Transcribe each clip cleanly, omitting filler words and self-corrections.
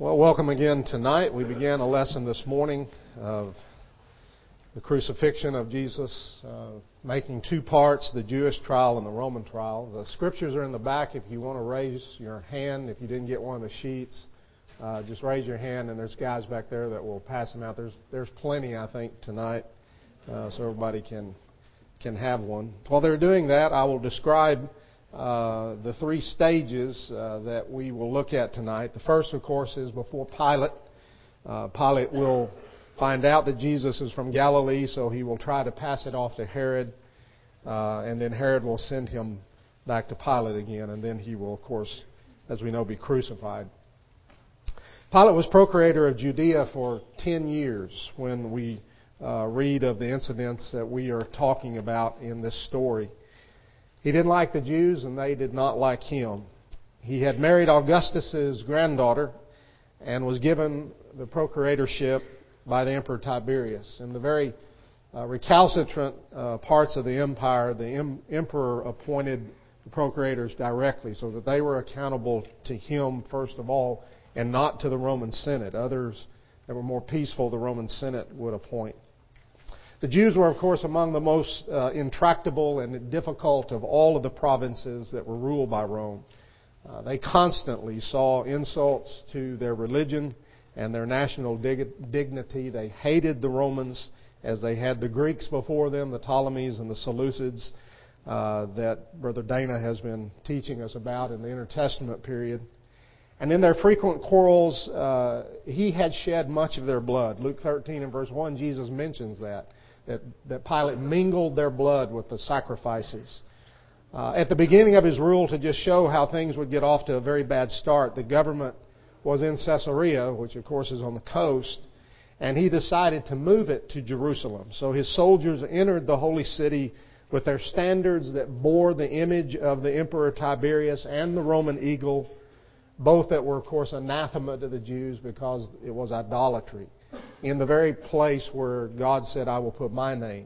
Well, welcome again tonight. We began a lesson this morning of the crucifixion of Jesus, making two parts, the Jewish trial and the Roman trial. The scriptures are in the back if you want to raise your hand. If you didn't get one of the sheets, just raise your hand, and there's guys back there that will pass them out. There's plenty, I think, tonight, so everybody can have one. While they're doing that, I will describe the three stages that we will look at tonight. The first, of course, is before Pilate. Pilate will find out that Jesus is from Galilee, so he will try to pass it off to Herod, and then Herod will send him back to Pilate again, and then he will, of course, as we know, be crucified. Pilate was procurator of Judea for 10 years when we read of the incidents that we are talking about in this story. He didn't like the Jews, and they did not like him. He had married Augustus's granddaughter and was given the procuratorship by the Emperor Tiberius. In the very recalcitrant parts of the empire, the emperor appointed the procurators directly so that they were accountable to him first of all and not to the Roman Senate. Others that were more peaceful, the Roman Senate would appoint. The Jews were, of course, among the most intractable and difficult of all of the provinces that were ruled by Rome. They constantly saw insults to their religion and their national dignity. They hated the Romans as they had the Greeks before them, the Ptolemies and the Seleucids that Brother Dana has been teaching us about in the Intertestament period. And in their frequent quarrels, he had shed much of their blood. Luke 13 and verse 1, Jesus mentions that Pilate mingled their blood with the sacrifices. At the beginning of his rule, to just show how things would get off to a very bad start, the government was in Caesarea, which of course is on the coast, and he decided to move it to Jerusalem. So his soldiers entered the holy city with their standards that bore the image of the Emperor Tiberius and the Roman eagle, both that were, of course, anathema to the Jews because it was idolatry, in the very place where God said, I will put my name.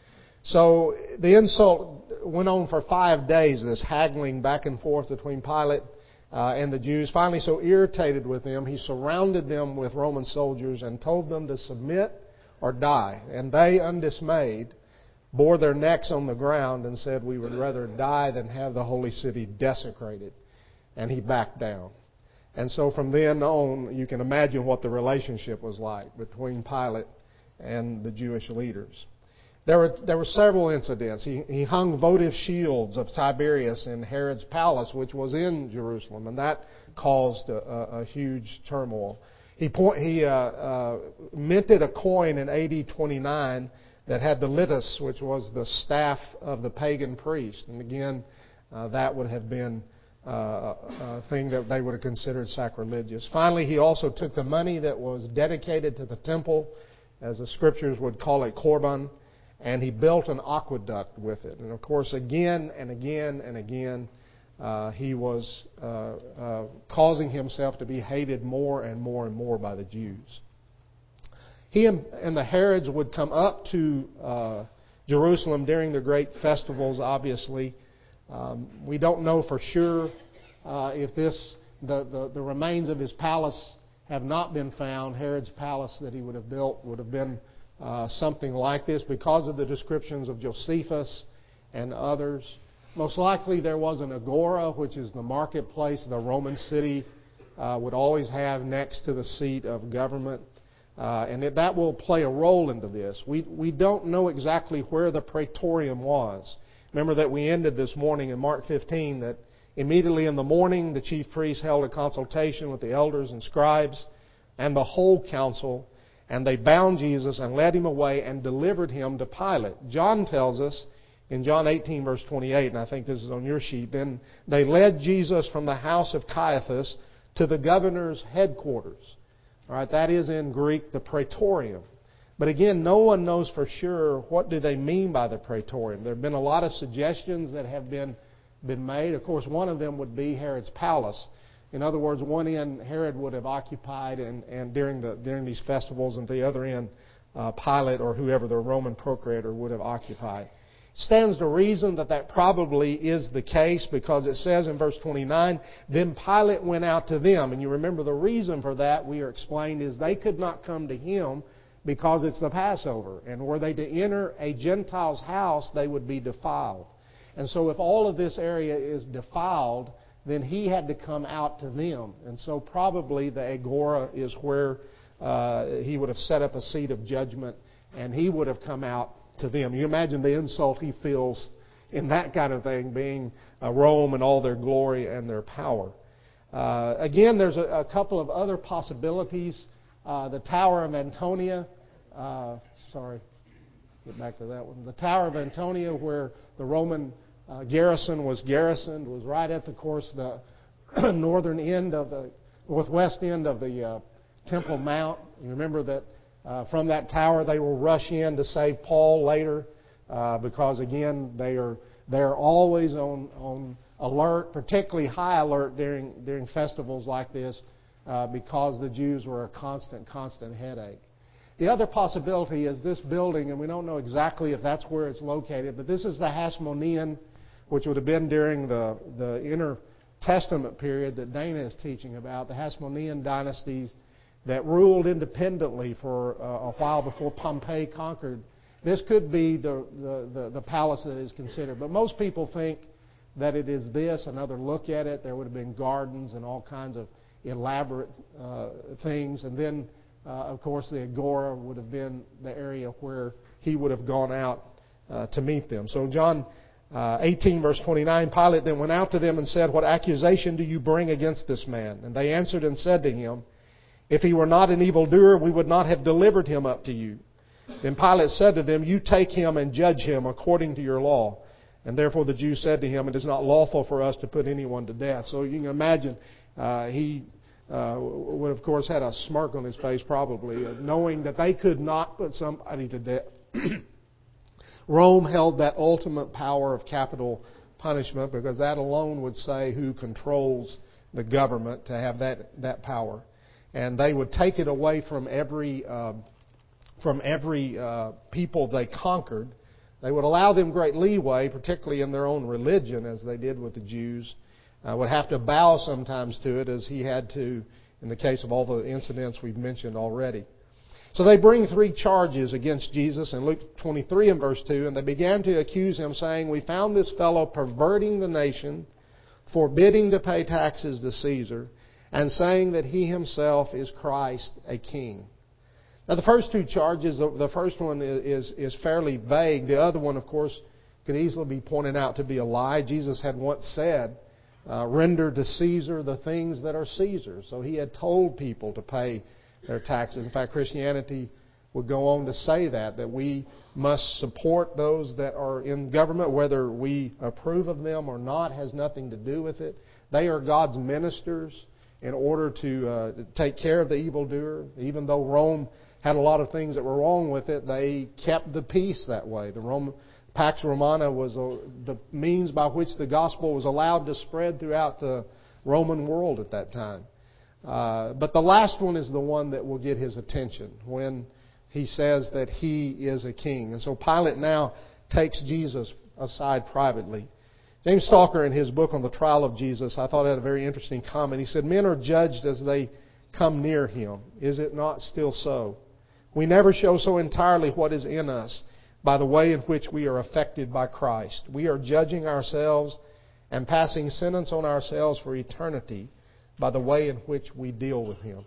So the insult went on for 5 days, this haggling back and forth between Pilate and the Jews. Finally, so irritated with them, he surrounded them with Roman soldiers and told them to submit or die. And they, undismayed, bore their necks on the ground and said, we would rather die than have the holy city desecrated. And he backed down. And so from then on, you can imagine what the relationship was like between Pilate and the Jewish leaders. There were several incidents. He hung votive shields of Tiberius in Herod's palace, which was in Jerusalem, and that caused a huge turmoil. He minted a coin in AD 29 that had the litus, which was the staff of the pagan priest. And again, that would have been a thing that they would have considered sacrilegious. Finally, he also took the money that was dedicated to the temple, as the scriptures would call it, korban, and he built an aqueduct with it. And of course, again and again and again, he was causing himself to be hated more and more and more by the Jews. He and the Herods would come up to Jerusalem during the great festivals, obviously. We don't know for sure if the remains of his palace have not been found. Herod's palace that he would have built would have been something like this because of the descriptions of Josephus and others. Most likely there was an agora, which is the marketplace the Roman city would always have next to the seat of government. And that will play a role into this. We don't know exactly where the praetorium was. Remember that we ended this morning in Mark 15 that immediately in the morning the chief priests held a consultation with the elders and scribes and the whole council, and they bound Jesus and led him away and delivered him to Pilate. John tells us in John 18 verse 28, and I think this is on your sheet, then they led Jesus from the house of Caiaphas to the governor's headquarters. All right, that is in Greek the praetorium. But again, no one knows for sure what do they mean by the praetorium. There have been a lot of suggestions that have been made. Of course, one of them would be Herod's palace. In other words, one end Herod would have occupied and during these festivals, and the other end Pilate or whoever the Roman procurator would have occupied. Stands to reason that that probably is the case, because it says in verse 29, then Pilate went out to them. And you remember the reason for that, we are explained, is they could not come to him because it's the Passover. And were they to enter a Gentile's house, they would be defiled. And so if all of this area is defiled, then he had to come out to them. And so probably the Agora is where he would have set up a seat of judgment, and he would have come out to them. You imagine the insult he feels in that kind of thing, being Rome and all their glory and their power. Again, there's a couple of other possibilities. The Tower of Antonia. Get back to that one. The Tower of Antonia, where the Roman garrison was garrisoned, was right at the northern end of the northwest end of the Temple Mount. You remember that from that tower they will rush in to save Paul later, because again they're always on alert, particularly high alert during festivals like this, because the Jews were a constant headache. The other possibility is this building, and we don't know exactly if that's where it's located, but this is the Hasmonean, which would have been during the Intertestament period that Dana is teaching about, the Hasmonean dynasties that ruled independently for a while before Pompey conquered. This could be the palace that is considered. But most people think that it is this. Another look at it, there would have been gardens and all kinds of elaborate things. And then, of course, the Agora would have been the area where he would have gone out to meet them. So John 18, verse 29, Pilate then went out to them and said, what accusation do you bring against this man? And they answered and said to him, if he were not an evildoer, we would not have delivered him up to you. Then Pilate said to them, you take him and judge him according to your law. And therefore the Jews said to him, it is not lawful for us to put anyone to death. So you can imagine he would, of course, had a smirk on his face probably, knowing that they could not put somebody to death. Rome held that ultimate power of capital punishment, because that alone would say who controls the government, to have that power. And they would take it away from every people they conquered. They would allow them great leeway, particularly in their own religion, as they did with the Jews. Would have to bow sometimes to it, as he had to in the case of all the incidents we've mentioned already. So they bring 3 charges against Jesus in Luke 23 and verse 2, and they began to accuse him, saying, we found this fellow perverting the nation, forbidding to pay taxes to Caesar, and saying that he himself is Christ, a king. Now the first 2 charges, the first one is fairly vague. The other one, of course, could easily be pointed out to be a lie. Jesus had once said, render to Caesar the things that are Caesar's. So he had told people to pay their taxes. In fact, Christianity would go on to say that we must support those that are in government, whether we approve of them or not, has nothing to do with it. They are God's ministers in order to take care of the evildoer. Even though Rome had a lot of things that were wrong with it, they kept the peace that way. The Pax Romana was the means by which the gospel was allowed to spread throughout the Roman world at that time. But the last one is the one that will get his attention when he says that he is a king. And so Pilate now takes Jesus aside privately. James Stalker, in his book on the trial of Jesus, I thought had a very interesting comment. He said, men are judged as they come near him. Is it not still so? We never show so entirely what is in us by the way in which we are affected by Christ. We are judging ourselves and passing sentence on ourselves for eternity by the way in which we deal with him.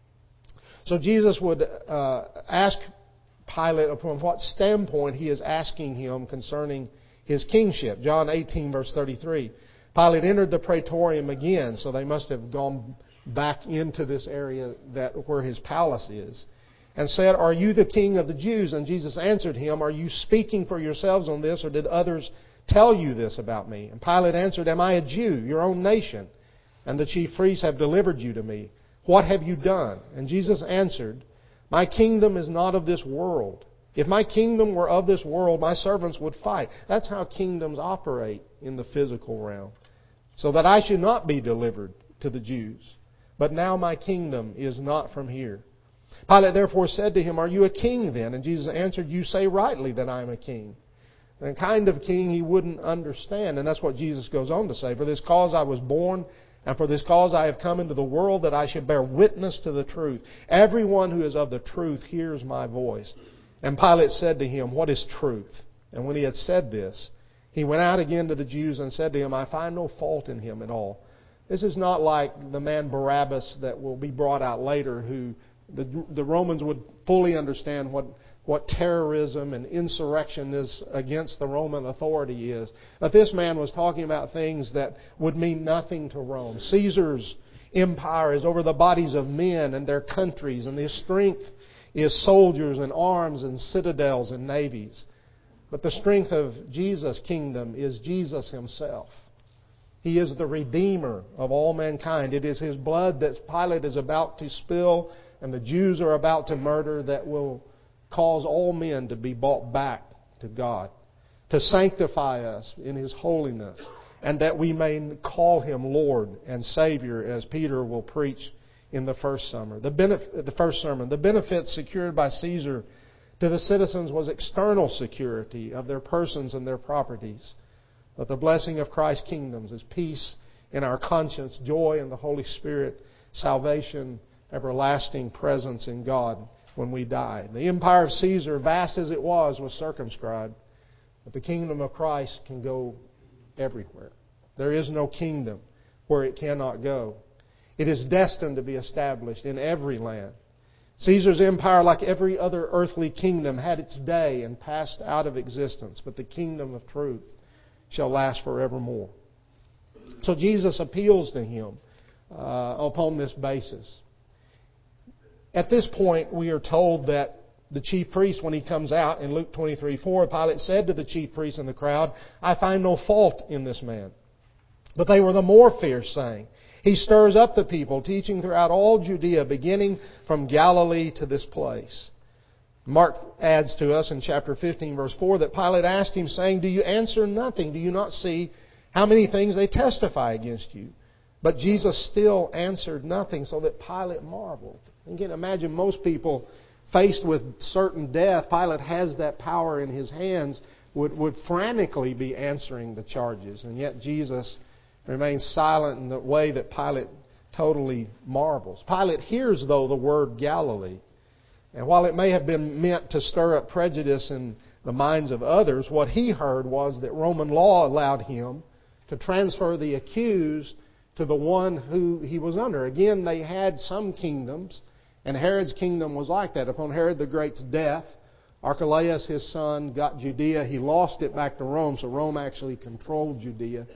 So Jesus would ask Pilate from what standpoint he is asking him concerning his kingship. John 18, verse 33. Pilate entered the praetorium again, so they must have gone back into this area where his palace is, and said, are you the king of the Jews? And Jesus answered him, are you speaking for yourselves on this, or did others tell you this about me? And Pilate answered, am I a Jew, your own nation? And the chief priests have delivered you to me. What have you done? And Jesus answered, my kingdom is not of this world. If my kingdom were of this world, my servants would fight. That's how kingdoms operate in the physical realm. So that I should not be delivered to the Jews. But now my kingdom is not from here. Pilate therefore said to him, are you a king then? And Jesus answered, you say rightly that I am a king. And the kind of king he wouldn't understand. And that's what Jesus goes on to say. For this cause I was born, and for this cause I have come into the world, that I should bear witness to the truth. Everyone who is of the truth hears my voice. And Pilate said to him, What is truth? And when he had said this, he went out again to the Jews and said to him, I find no fault in him at all. This is not like the man Barabbas that will be brought out later, who the Romans would fully understand what terrorism and insurrection is against the Roman authority is. But this man was talking about things that would mean nothing to Rome. Caesar's empire is over the bodies of men and their countries, and their strength is soldiers and arms and citadels and navies. But the strength of Jesus' kingdom is Jesus Himself. He is the Redeemer of all mankind. It is His blood that Pilate is about to spill and the Jews are about to murder that will cause all men to be brought back to God, to sanctify us in His holiness, and that we may call Him Lord and Savior, as Peter will preach in the first sermon. The benefit secured by Caesar to the citizens was external security of their persons and their properties. But the blessing of Christ's kingdoms is peace in our conscience, joy in the Holy Spirit, salvation, everlasting presence in God when we die. The empire of Caesar, vast as it was circumscribed. But the kingdom of Christ can go everywhere. There is no kingdom where it cannot go. It is destined to be established in every land. Caesar's empire, like every other earthly kingdom, had its day and passed out of existence. But the kingdom of truth shall last forevermore. So Jesus appeals to him upon this basis. At this point, we are told that the chief priest, when he comes out in Luke 23:4, Pilate said to the chief priests and the crowd, I find no fault in this man. But they were the more fierce, saying, He stirs up the people, teaching throughout all Judea, beginning from Galilee to this place. Mark adds to us in chapter 15, verse 4, that Pilate asked him, saying, Do you answer nothing? Do you not see how many things they testify against you? But Jesus still answered nothing, so that Pilate marveled. You can imagine most people faced with certain death, Pilate has that power in his hands, would frantically be answering the charges. And yet Jesus remains silent in the way that Pilate totally marvels. Pilate hears, though, the word Galilee. And while it may have been meant to stir up prejudice in the minds of others, what he heard was that Roman law allowed him to transfer the accused to the one who he was under. Again, they had some kingdoms, and Herod's kingdom was like that. Upon Herod the Great's death, Archelaus, his son, got Judea. He lost it back to Rome, so Rome actually controlled Judea.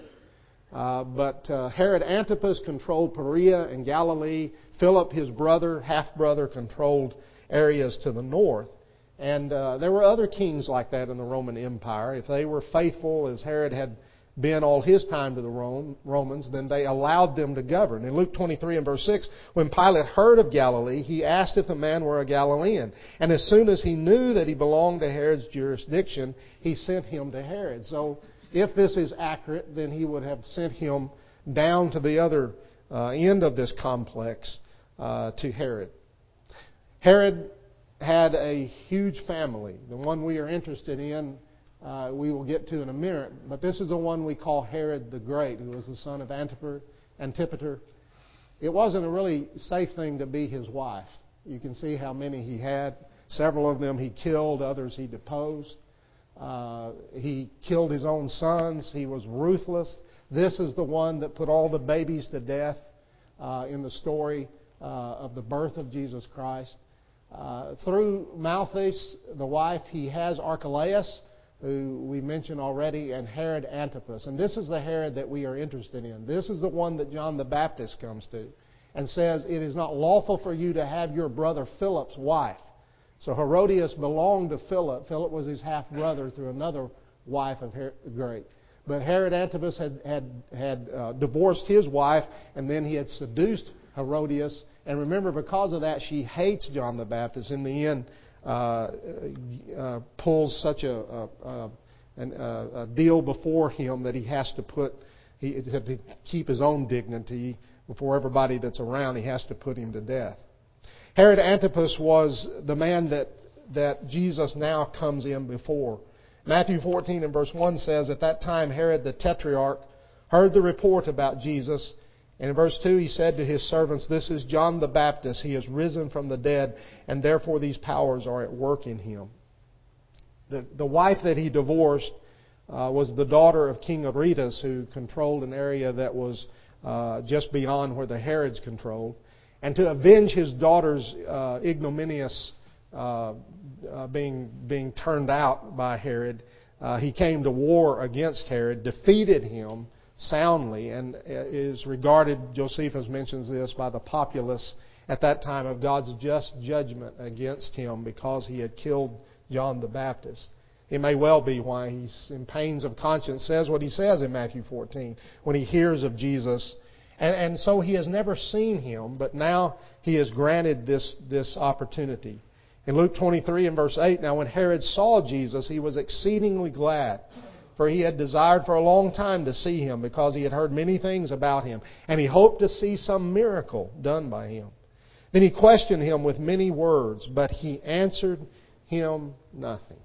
But Herod Antipas controlled Perea and Galilee. Philip, his brother, half-brother, controlled areas to the north. And there were other kings like that in the Roman Empire. If they were faithful, as Herod had been all his time to the Romans, then they allowed them to govern. In Luke 23 and verse 6, when Pilate heard of Galilee, he asked if the man were a Galilean. And as soon as he knew that he belonged to Herod's jurisdiction, he sent him to Herod. So if this is accurate, then he would have sent him down to the other end of this complex to Herod. Herod had a huge family. The one we are interested in, we will get to in a minute. But this is the one we call Herod the Great, who was the son of Antipater. It wasn't a really safe thing to be his wife. You can see how many he had. Several of them he killed, others he deposed. He killed his own sons. He was ruthless. This is the one that put all the babies to death in the story of the birth of Jesus Christ. Through Malchus, the wife, he has Archelaus, who we mentioned already, and Herod Antipas. And this is the Herod that we are interested in. This is the one that John the Baptist comes to and says, It is not lawful for you to have your brother Philip's wife. So Herodias belonged to Philip. Philip was his half-brother through another wife of Herod the Great. But Herod Antipas had divorced his wife, and then he had seduced Herodias. And remember, because of that, she hates John the Baptist. In the end, pulls such a deal before him that he has to keep his own dignity before everybody that's around. He has to put him to death. Herod Antipas was the man that Jesus now comes in before. Matthew 14 and verse 1 says, "At that time Herod the Tetrarch heard the report about Jesus. And in verse 2 he said to his servants, 'This is John the Baptist. He has risen from the dead, and therefore these powers are at work in him.'" The wife that he divorced was the daughter of King Aretas, who controlled an area that was just beyond where the Herods controlled. And to avenge his daughter's ignominious being turned out by Herod, he came to war against Herod, defeated him soundly, and is regarded, Josephus mentions this, by the populace at that time of God's just judgment against him because he had killed John the Baptist. It may well be why he's in pains of conscience says what he says in Matthew 14 when he hears of Jesus. And so he has never seen him, but now he is granted this opportunity. In Luke 23 and verse 8, "Now when Herod saw Jesus, he was exceedingly glad, for he had desired for a long time to see him, because he had heard many things about him, and he hoped to see some miracle done by him. Then he questioned him with many words, but he answered him nothing."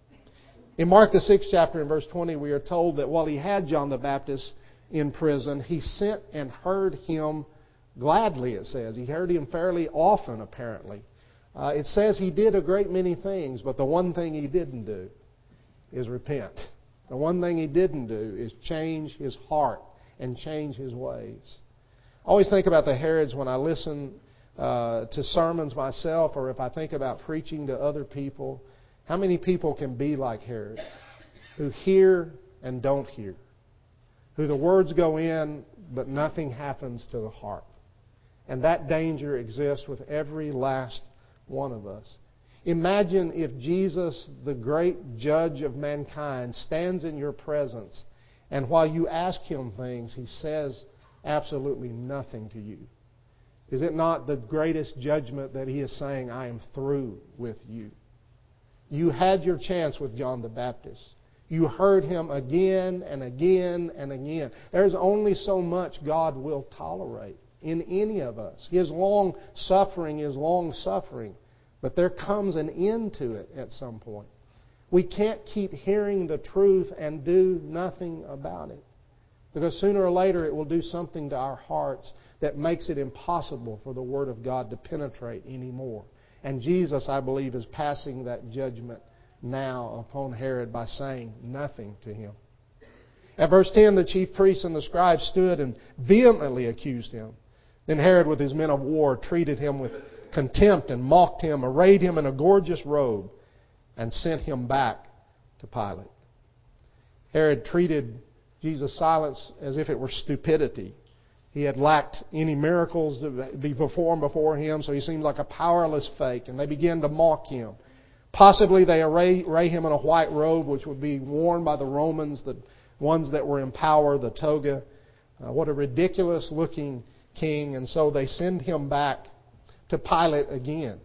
In Mark the 6th chapter in verse 20, we are told that while he had John the Baptist in prison, he sent and heard him gladly, it says. He heard him fairly often, apparently. It says he did a great many things, but the one thing he didn't do is repent. The one thing he didn't do is change his heart and change his ways. I always think about the Herods when I listen to sermons myself, or if I think about preaching to other people. How many people can be like Herod, who hear and don't hear, who the words go in but nothing happens to the heart? And that danger exists with every last one of us. Imagine if Jesus, the great judge of mankind, stands in your presence, and while you ask Him things, He says absolutely nothing to you. Is it not the greatest judgment that He is saying, "I am through with you"? You had your chance with John the Baptist. You heard him again and again and again. There's only so much God will tolerate in any of us. His long suffering is long suffering, but there comes an end to it at some point. We can't keep hearing the truth and do nothing about it, because sooner or later it will do something to our hearts that makes it impossible for the Word of God to penetrate anymore. And Jesus, I believe, is passing that judgment now upon Herod by saying nothing to him. At verse 10, the chief priests and the scribes stood and vehemently accused him. Then Herod, with his men of war, treated him with contempt and mocked him, arrayed him in a gorgeous robe, and sent him back to Pilate. Herod treated Jesus' silence as if it were stupidity. He had lacked any miracles to be performed before him, so he seemed like a powerless fake, and they began to mock him. Possibly they array him in a white robe, which would be worn by the Romans, the ones that were in power, the toga. What a ridiculous-looking king. And so they send him back to Pilate again.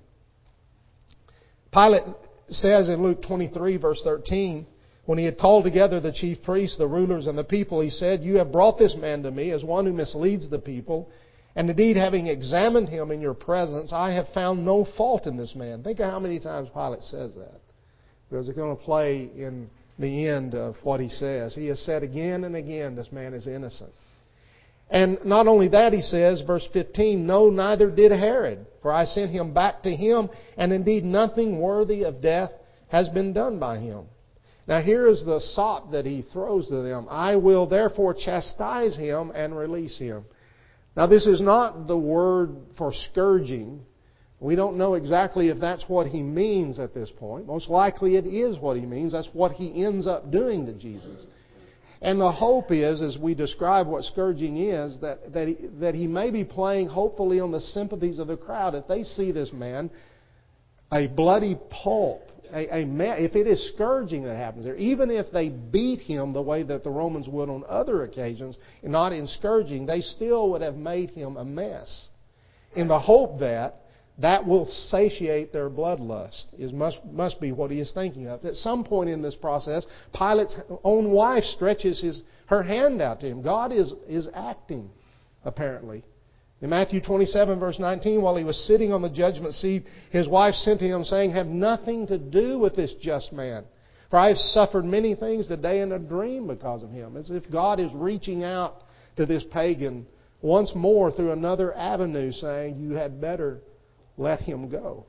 Pilate says in Luke 23, verse 13, when he had called together the chief priests, the rulers, and the people, he said, "You have brought this man to me as one who misleads the people. And indeed, having examined him in your presence, I have found no fault in this man." Think of how many times Pilate says that, because it's going to play in the end of what he says. He has said again and again, this man is innocent. And not only that, he says, verse 15, "No, neither did Herod, for I sent him back to him, and indeed nothing worthy of death has been done by him." Now here is the sop that he throws to them. "I will therefore chastise him and release him." Now this is not the word for scourging. We don't know exactly if that's what he means at this point. Most likely it is what he means. That's what he ends up doing to Jesus. And the hope is, as we describe what scourging is, that he may be playing hopefully on the sympathies of the crowd. If they see this man, a bloody pulp, if it is scourging that happens there, even if they beat him the way that the Romans would on other occasions, not in scourging, they still would have made him a mess. In the hope that will satiate their bloodlust, must be what he is thinking of. At some point in this process, Pilate's own wife stretches her hand out to him. God is acting, apparently. In Matthew 27, verse 19, while he was sitting on the judgment seat, his wife sent to him saying, "Have nothing to do with this just man, For I have suffered many things today in a dream because of him. As if God is reaching out to this pagan once more through another avenue, saying, you had better let him go.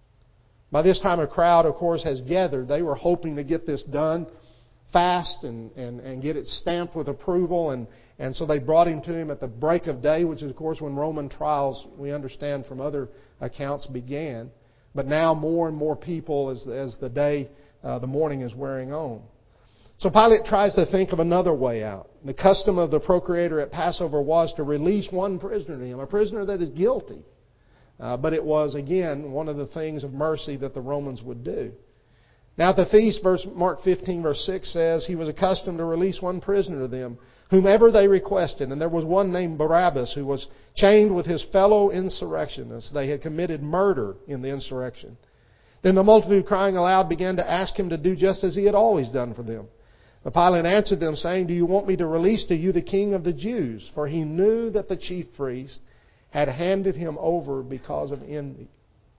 By this time, a crowd, of course, has gathered. They were hoping to get this done fast and get it stamped with approval. And so they brought him to him at the break of day, which is, of course, when Roman trials, we understand from other accounts, began. But now more and more people as the day, the morning is wearing on. So Pilate tries to think of another way out. The custom of the procurator at Passover was to release one prisoner to him, a prisoner that is guilty. But it was, again, one of the things of mercy that the Romans would do. Now at the feast, Mark 15, verse 6 says, he was accustomed to release one prisoner to them, whomever they requested. And there was one named Barabbas who was chained with his fellow insurrectionists. They had committed murder in the insurrection. Then the multitude, crying aloud, began to ask him to do just as he had always done for them. But Pilate answered them, saying, do you want me to release to you the king of the Jews? For he knew that the chief priest had handed him over because of envy.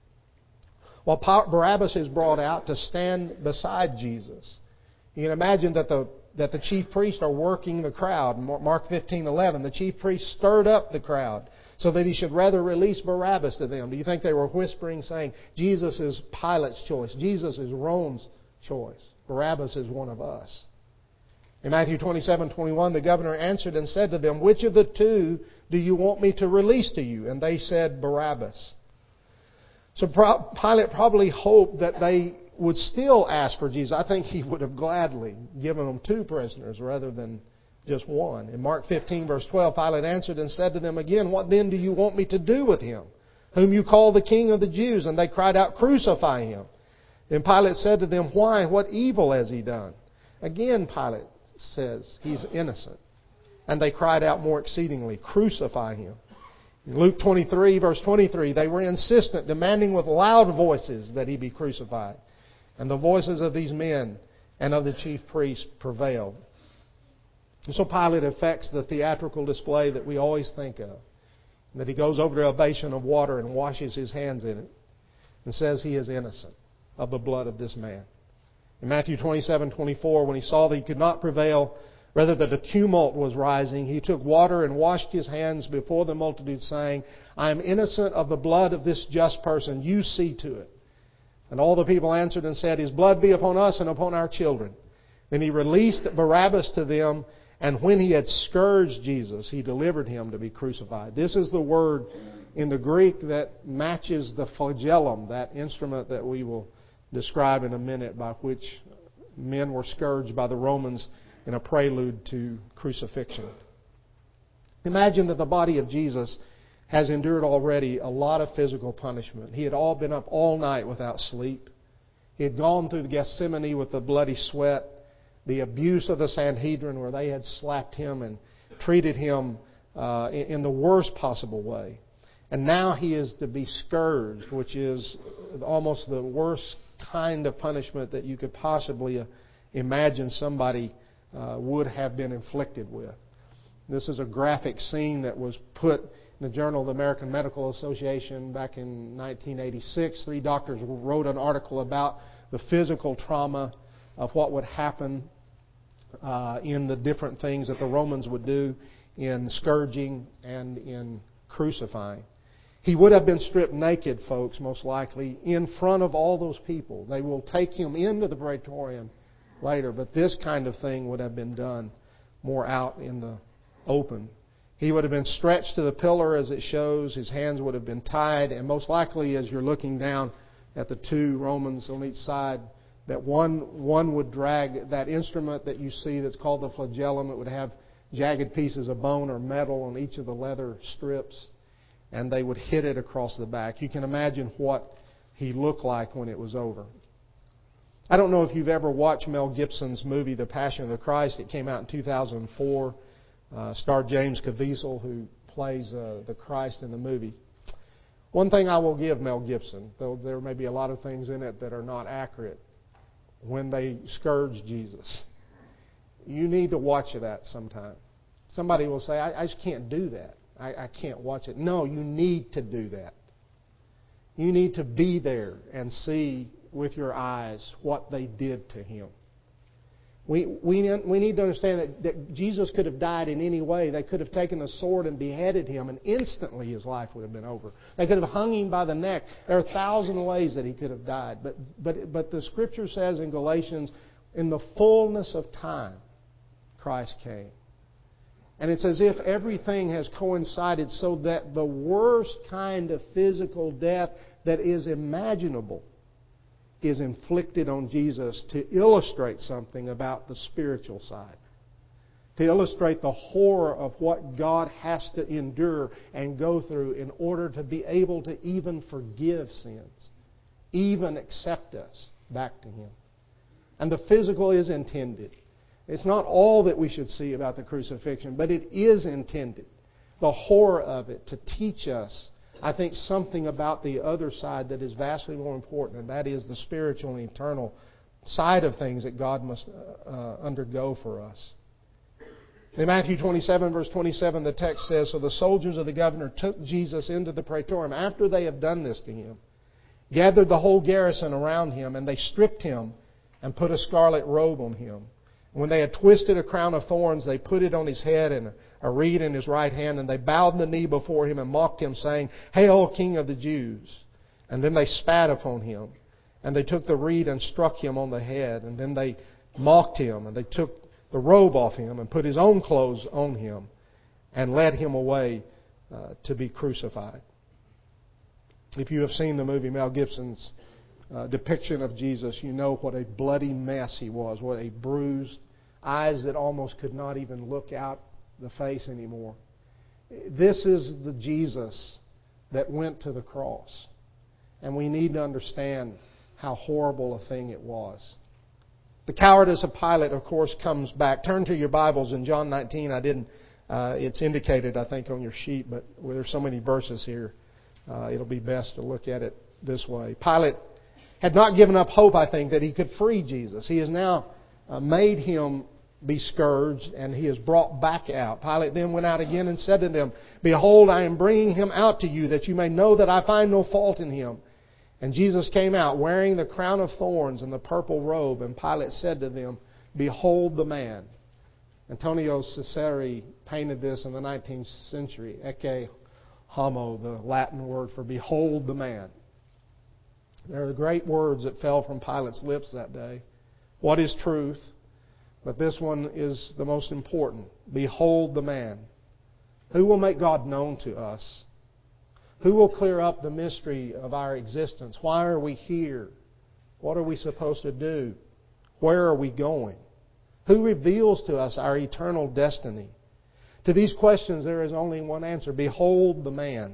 Well, Barabbas is brought out to stand beside Jesus. You can imagine that the chief priests are working the crowd. Mark 15:11, the chief priests stirred up the crowd so that he should rather release Barabbas to them. Do you think they were whispering, saying, Jesus is Pilate's choice. Jesus is Rome's choice. Barabbas is one of us. In Matthew 27:21, the governor answered and said to them, which of the two do you want me to release to you? And they said, Barabbas. So Pilate probably hoped that they would still ask for Jesus. I think he would have gladly given them two prisoners rather than just one. In Mark 15, verse 12, Pilate answered and said to them again, what then do you want me to do with him, whom you call the King of the Jews? And they cried out, crucify him. Then Pilate said to them, why? What evil has he done? Again, Pilate says he's innocent. And they cried out more exceedingly, crucify him. In Luke 23, verse 23, they were insistent, demanding with loud voices that he be crucified. And the voices of these men and of the chief priests prevailed. And so Pilate effects the theatrical display that we always think of. That he goes over to a basin of water and washes his hands in it and says he is innocent of the blood of this man. In Matthew 27:24, when he saw that he could not prevail, rather that a tumult was rising, he took water and washed his hands before the multitude, saying, I am innocent of the blood of this just person. You see to it. And all the people answered and said, his blood be upon us and upon our children. Then he released Barabbas to them, and when he had scourged Jesus, he delivered him to be crucified. This is the word in the Greek that matches the flagellum, that instrument that we will describe in a minute, by which men were scourged by the Romans in a prelude to crucifixion. Imagine that the body of Jesus has endured already a lot of physical punishment. He had all been up all night without sleep. He had gone through the Gethsemane with the bloody sweat, the abuse of the Sanhedrin where they had slapped him and treated him in the worst possible way. And now he is to be scourged, which is almost the worst kind of punishment that you could possibly imagine somebody would have been inflicted with. This is a graphic scene that was put in the Journal of the American Medical Association back in 1986. 3 doctors wrote an article about the physical trauma of what would happen in the different things that the Romans would do in scourging and in crucifying. He would have been stripped naked, folks, most likely, in front of all those people. They will take him into the Praetorium later, but this kind of thing would have been done more out in the open. He would have been stretched to the pillar as it shows. His hands would have been tied, and most likely, as you're looking down at the 2 Romans on each side, that one would drag that instrument that you see that's called the flagellum. It would have jagged pieces of bone or metal on each of the leather strips, and they would hit it across the back. You can imagine what he looked like when it was over. I don't know if you've ever watched Mel Gibson's movie, The Passion of the Christ. It came out in 2004. Starred James Caviezel, who plays the Christ in the movie. One thing I will give Mel Gibson, though there may be a lot of things in it that are not accurate, when they scourge Jesus. You need to watch that sometime. Somebody will say, I just can't do that. I can't watch it. No, you need to do that. You need to be there and see with your eyes what they did to him. We need to understand that Jesus could have died in any way. They could have taken a sword and beheaded Him, and instantly His life would have been over. They could have hung Him by the neck. There are 1,000 ways that He could have died. But the Scripture says in Galatians, in the fullness of time, Christ came. And it's as if everything has coincided so that the worst kind of physical death that is imaginable is inflicted on Jesus to illustrate something about the spiritual side. To illustrate the horror of what God has to endure and go through in order to be able to even forgive sins, even accept us back to Him. And the physical is intended. It's not all that we should see about the crucifixion, but it is intended, the horror of it, to teach us, I think, something about the other side that is vastly more important, and that is the spiritual and eternal side of things that God must undergo for us. In Matthew 27, verse 27, the text says, "So the soldiers of the governor took Jesus into the praetorium after they had done this to Him, gathered the whole garrison around Him, and they stripped Him and put a scarlet robe on Him. When they had twisted a crown of thorns, they put it on His head and a reed in His right hand, and they bowed the knee before Him and mocked Him, saying, 'Hail, King of the Jews!' And then they spat upon Him, and they took the reed and struck Him on the head, and then they mocked Him, and they took the robe off Him and put His own clothes on Him, and led Him away to be crucified." If you have seen the movie Mel Gibson's depiction of Jesus, you know what a bloody mess He was, what a bruised, eyes that almost could not even look out the face anymore. This is the Jesus that went to the cross. And we need to understand how horrible a thing it was. The cowardice of Pilate, of course, comes back. Turn to your Bibles in John 19. It's indicated, I think, on your sheet, but there's so many verses here, it'll be best to look at it this way. Pilate had not given up hope, I think, that he could free Jesus. He has now made Him be scourged, and He is brought back out. Pilate then went out again and said to them, "Behold, I am bringing Him out to you, that you may know that I find no fault in Him." And Jesus came out, wearing the crown of thorns and the purple robe, and Pilate said to them, "Behold the man." Antonio Cesare painted this in the 19th century. Ecce homo, the Latin word for behold the man. There are the great words that fell from Pilate's lips that day. What is truth? But this one is the most important. Behold the man. Who will make God known to us? Who will clear up the mystery of our existence? Why are we here? What are we supposed to do? Where are we going? Who reveals to us our eternal destiny? To these questions there is only one answer. Behold the man.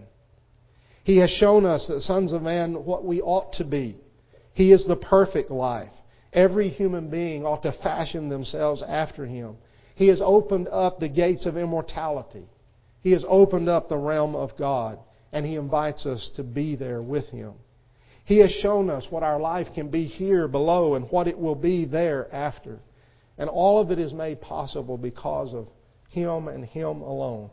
He has shown us, the sons of man, what we ought to be. He is the perfect life. Every human being ought to fashion themselves after Him. He has opened up the gates of immortality. He has opened up the realm of God, and He invites us to be there with Him. He has shown us what our life can be here below and what it will be thereafter. And all of it is made possible because of Him and Him alone.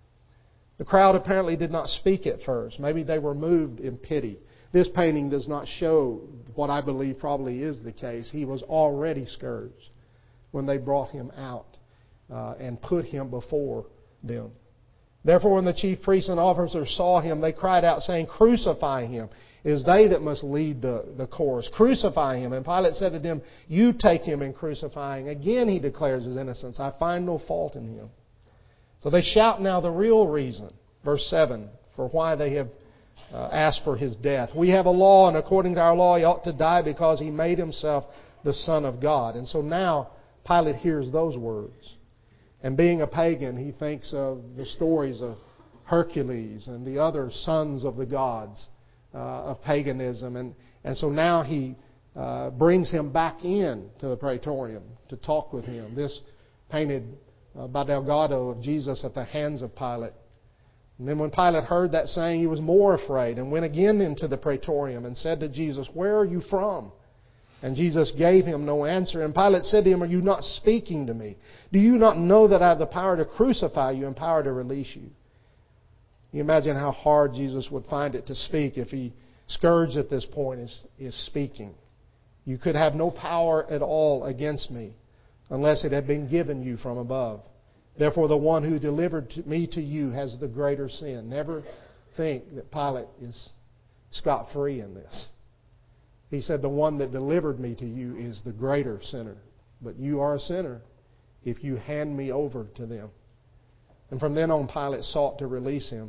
The crowd apparently did not speak at first. Maybe they were moved in pity. This painting does not show what I believe probably is the case. He was already scourged when they brought Him out and put Him before them. Therefore, when the chief priests and officers saw Him, they cried out, saying, "Crucify Him." It is they that must lead the chorus. "Crucify Him." And Pilate said to them, "You take Him in crucifying." Again He declares His innocence. "I find no fault in Him." So they shout now the real reason, verse 7, for why they have asked for His death. "We have a law, and according to our law He ought to die because He made Himself the Son of God." And so now Pilate hears those words. And being a pagan, he thinks of the stories of Hercules and the other sons of the gods of paganism. And so now he brings Him back in to the praetorium to talk with Him. This painted by Delgado of Jesus at the hands of Pilate. And then when Pilate heard that saying, he was more afraid and went again into the praetorium and said to Jesus, "Where are you from?" And Jesus gave him no answer. And Pilate said to him, "Are you not speaking to me? Do you not know that I have the power to crucify you and power to release you?" You imagine how hard Jesus would find it to speak if He, scourged at this point, is speaking. "You could have no power at all against me, unless it had been given you from above. Therefore, the one who delivered me to you has the greater sin. Never think that Pilate is scot-free in this. He said, the one that delivered me to you is the greater sinner. But you are a sinner if you hand me over to them. And from then on, Pilate sought to release him.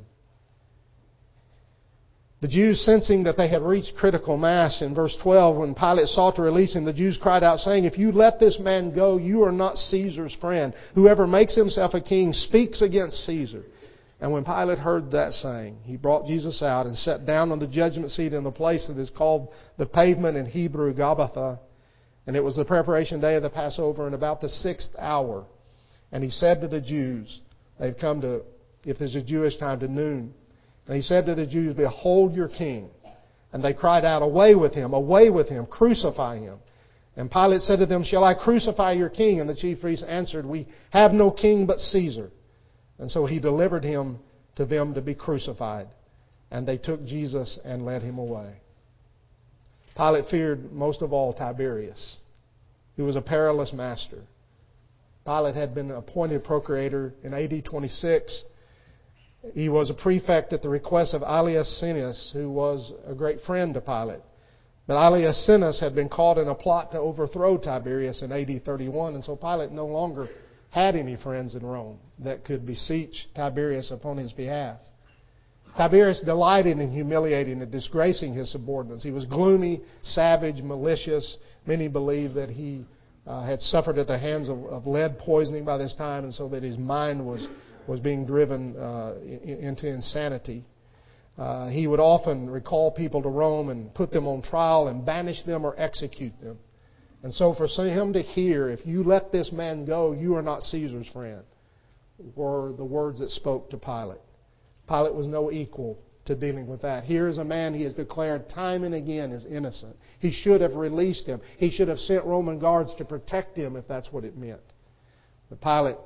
The Jews, sensing that they had reached critical mass, in verse 12, when Pilate sought to release him, the Jews cried out, saying, if you let this man go, you are not Caesar's friend. Whoever makes himself a king speaks against Caesar. And when Pilate heard that saying, he brought Jesus out and sat down on the judgment seat in the place that is called the pavement in Hebrew, Gabbatha. And it was the preparation day of the Passover, and about the 6th hour. And he said to the Jews, they've come to, if there's a Jewish time, to noon. And he said to the Jews, behold your king. And they cried out, away with him, crucify him. And Pilate said to them, shall I crucify your king? And the chief priests answered, we have no king but Caesar. And so he delivered him to them to be crucified. And they took Jesus and led him away. Pilate feared most of all Tiberius, who was a perilous master. Pilate had been appointed procurator in AD 26. He was a prefect at the request of Aelius Sinus, who was a great friend to Pilate. But Aelius Sinus had been caught in a plot to overthrow Tiberius in AD 31, and so Pilate no longer had any friends in Rome that could beseech Tiberius upon his behalf. Tiberius delighted in humiliating and disgracing his subordinates. He was gloomy, savage, malicious. Many believe that he had suffered at the hands of lead poisoning by this time, and so that his mind was being driven into insanity. He would often recall people to Rome and put them on trial and banish them or execute them. And so for him to hear, if you let this man go, you are not Caesar's friend, were the words that spoke to Pilate. Pilate was no equal to dealing with that. Here is a man he has declared time and again is innocent. He should have released him. He should have sent Roman guards to protect him if that's what it meant. But Pilate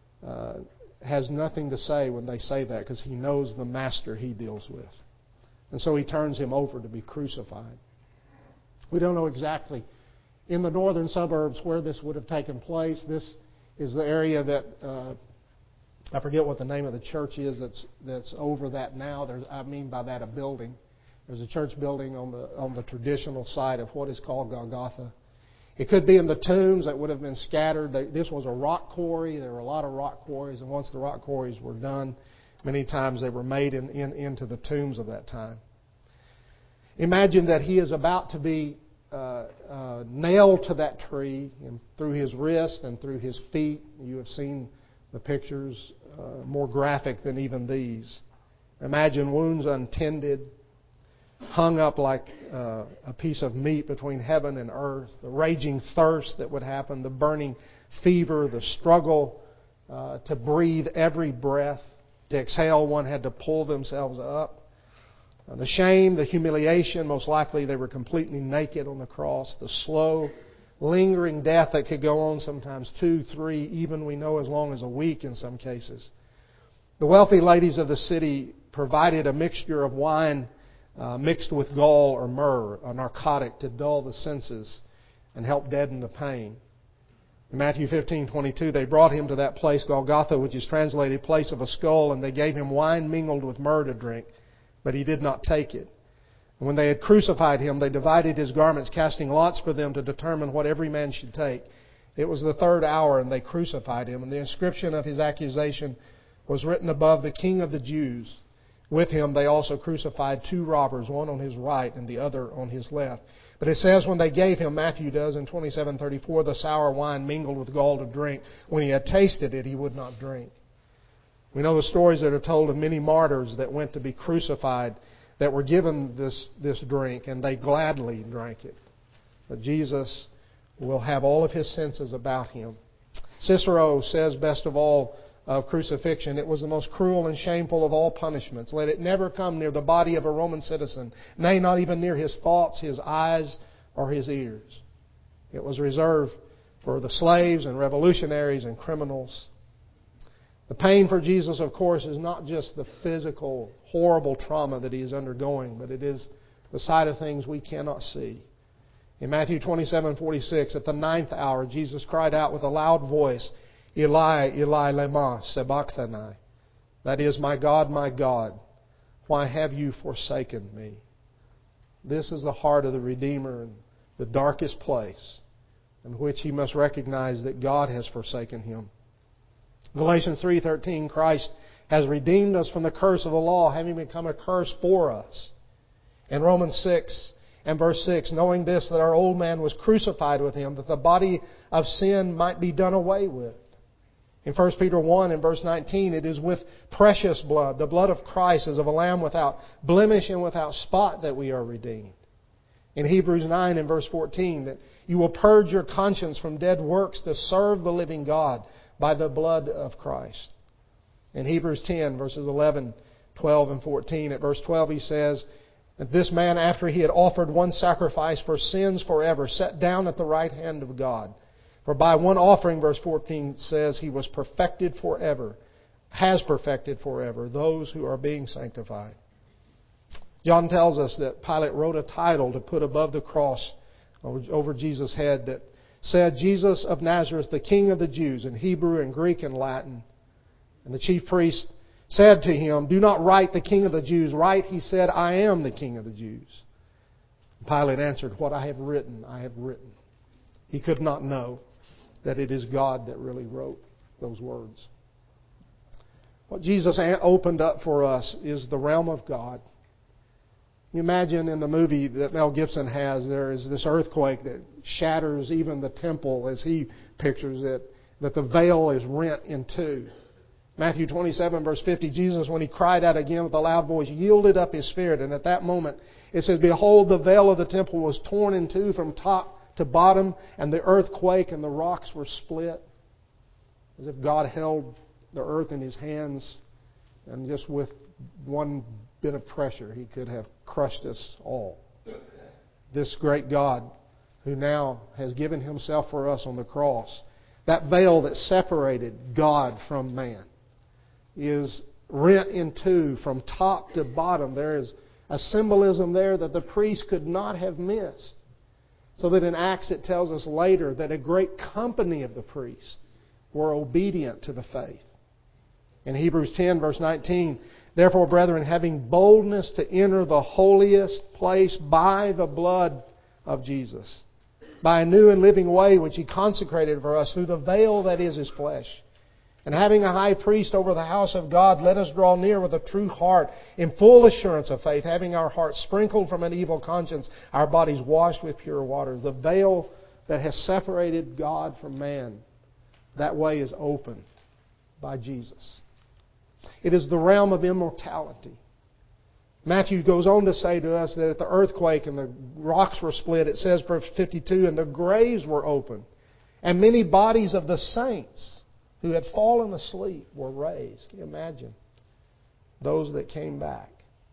has nothing to say when they say that, because he knows the master he deals with. And so he turns him over to be crucified. We don't know exactly in the northern suburbs where this would have taken place. This is the area that I forget what the name of the church is that's over that now. I mean by that a building. There's a church building on the traditional site of what is called Golgotha. It could be in the tombs that would have been scattered. This was a rock quarry. There were a lot of rock quarries, and once the rock quarries were done, many times they were made into the tombs of that time. Imagine that he is about to be nailed to that tree, and through his wrist and through his feet. You have seen the pictures, more graphic than even these. Imagine wounds untended, hung up like a piece of meat between heaven and earth, the raging thirst that would happen, the burning fever, the struggle to breathe every breath. To exhale, one had to pull themselves up. The shame, the humiliation, most likely they were completely naked on the cross. The slow, lingering death that could go on sometimes 2, 3, even we know as long as a week in some cases. The wealthy ladies of the city provided a mixture of wine mixed with gall or myrrh, a narcotic, to dull the senses and help deaden the pain. In Matthew 15:22, they brought him to that place, Golgotha, which is translated place of a skull, and they gave him wine mingled with myrrh to drink, but he did not take it. And when they had crucified him, they divided his garments, casting lots for them to determine what every man should take. It was the 3rd hour, and they crucified him, and the inscription of his accusation was written above, the King of the Jews. With him they also crucified 2 robbers, one on his right and the other on his left. But it says when they gave him, Matthew does in 27:34, the sour wine mingled with gall to drink, when he had tasted it, he would not drink. We know the stories that are told of many martyrs that went to be crucified that were given this drink, and they gladly drank it. But Jesus will have all of his senses about him. Cicero says best of all of crucifixion, it was the most cruel and shameful of all punishments. Let it never come near the body of a Roman citizen, nay, not even near his thoughts, his eyes, or his ears. It was reserved for the slaves and revolutionaries and criminals. The pain for Jesus, of course, is not just the physical, horrible trauma that he is undergoing, but it is the side of things we cannot see. In Matthew 27:46, at the 9th hour, Jesus cried out with a loud voice, Eli, Eli, lema sabachthani. That is, my God, why have you forsaken me? This is the heart of the Redeemer in the darkest place in which he must recognize that God has forsaken him. Galatians 3:13, Christ has redeemed us from the curse of the law, having become a curse for us. In Romans 6 and verse 6, knowing this, that our old man was crucified with him, that the body of sin might be done away with. In 1 Peter 1 and verse 19, it is with precious blood, the blood of Christ as of a lamb without blemish and without spot, that we are redeemed. In Hebrews 9 and verse 14, that you will purge your conscience from dead works to serve the living God by the blood of Christ. In Hebrews 10 verses 11, 12 and 14, at verse 12 he says, that this man, after he had offered one sacrifice for sins forever, sat down at the right hand of God. For by one offering, verse 14 says, he was perfected forever, has perfected forever those who are being sanctified. John tells us that Pilate wrote a title to put above the cross over Jesus' head that said, Jesus of Nazareth, the King of the Jews, in Hebrew and Greek and Latin. And the chief priest said to him, do not write the King of the Jews. Write, he said, I am the King of the Jews. Pilate answered, what I have written, I have written. He could not know that it is God that really wrote those words. What Jesus opened up for us is the realm of God. You imagine in the movie that Mel Gibson has, there is this earthquake that shatters even the temple as he pictures it, that the veil is rent in two. Matthew 27 verse 50, Jesus, when He cried out again with a loud voice, yielded up His spirit. And at that moment, it says, behold, the veil of the temple was torn in two from top to bottom, and the earth quaked, and the rocks were split. As if God held the earth in His hands, and just with one bit of pressure, He could have crushed us all. This great God, who now has given Himself for us on the cross, that veil that separated God from man, is rent in two from top to bottom. There is a symbolism there that the priest could not have missed. So that in Acts it tells us later that a great company of the priests were obedient to the faith. In Hebrews 10 verse 19, therefore, brethren, having boldness to enter the holiest place by the blood of Jesus, by a new and living way which He consecrated for us through the veil that is His flesh. And having a high priest over the house of God, let us draw near with a true heart, in full assurance of faith, having our hearts sprinkled from an evil conscience, our bodies washed with pure water. The veil that has separated God from man, that way is opened by Jesus. It is the realm of immortality. Matthew goes on to say to us that at the earthquake and the rocks were split, it says, verse 52, and the graves were opened, and many bodies of the saints who had fallen asleep were raised. Can you imagine? Those that came back.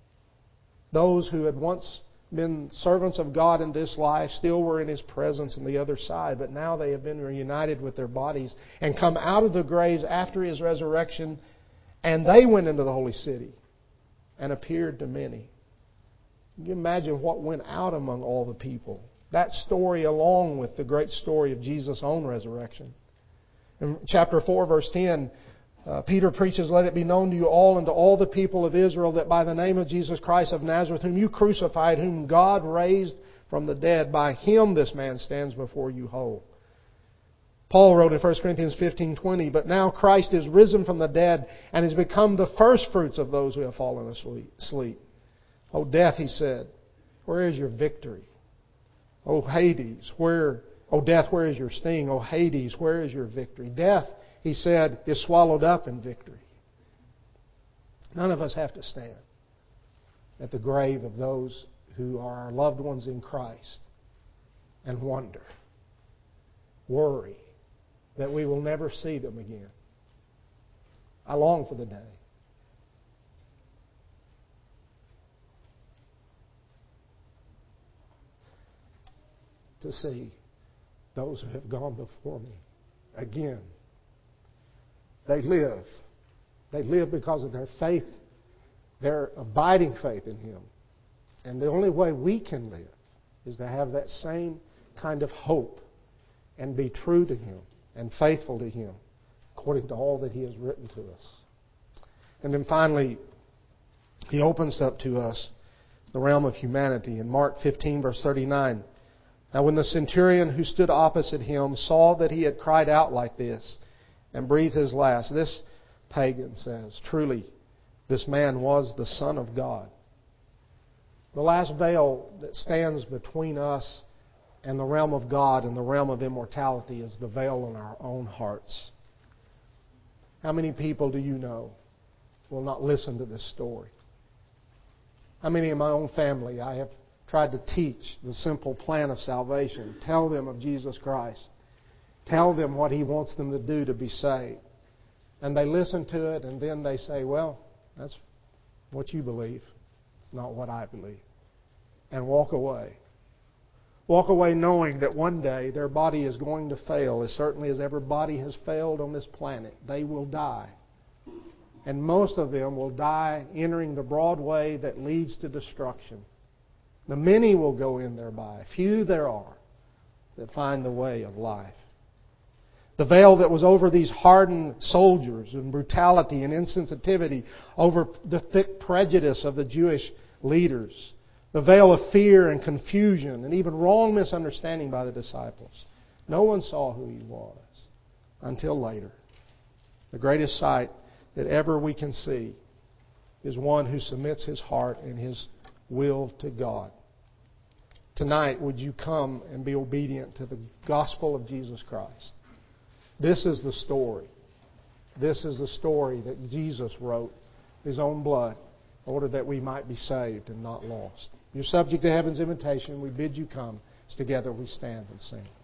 Those who had once been servants of God in this life still were in His presence on the other side, but now they have been reunited with their bodies and come out of the graves after His resurrection, and they went into the holy city and appeared to many. Can you imagine what went out among all the people? That story along with the great story of Jesus' own resurrection. In chapter 4, verse 10, Peter preaches, let it be known to you all and to all the people of Israel that by the name of Jesus Christ of Nazareth, whom you crucified, whom God raised from the dead, by Him this man stands before you whole. Paul wrote in 1 Corinthians 15:20, but now Christ is risen from the dead and has become the firstfruits of those who have fallen asleep. O death, he said, where is your victory? O Hades, O death, where is your sting? O Hades, where is your victory? Death, he said, is swallowed up in victory. None of us have to stand at the grave of those who are our loved ones in Christ and wonder, worry that we will never see them again. I long for the day to see those who have gone before me again. They live. They live because of their faith, their abiding faith in Him. And the only way we can live is to have that same kind of hope and be true to Him and faithful to Him according to all that He has written to us. And then finally, He opens up to us the realm of humanity. In Mark 15, verse 39, now when the centurion who stood opposite him saw that he had cried out like this and breathed his last, this pagan says, truly, this man was the Son of God. The last veil that stands between us and the realm of God and the realm of immortality is the veil in our own hearts. How many people do you know will not listen to this story? How many in my own family I have tried to teach the simple plan of salvation, tell them of Jesus Christ, tell them what He wants them to do to be saved. And they listen to it and then they say, well, that's what you believe. It's not what I believe. And walk away. Walk away knowing that one day their body is going to fail, as certainly as every body has failed on this planet. They will die. And most of them will die entering the broad way that leads to destruction. The many will go in thereby. Few there are that find the way of life. The veil that was over these hardened soldiers and brutality and insensitivity, over the thick prejudice of the Jewish leaders. The veil of fear and confusion and even wrong misunderstanding by the disciples. No one saw who He was until later. The greatest sight that ever we can see is one who submits his heart and his will to God. Tonight, would you come and be obedient to the gospel of Jesus Christ? This is the story. This is the story that Jesus wrote, His own blood, in order that we might be saved and not lost. You're subject to heaven's invitation. We bid you come. As together we stand and sing.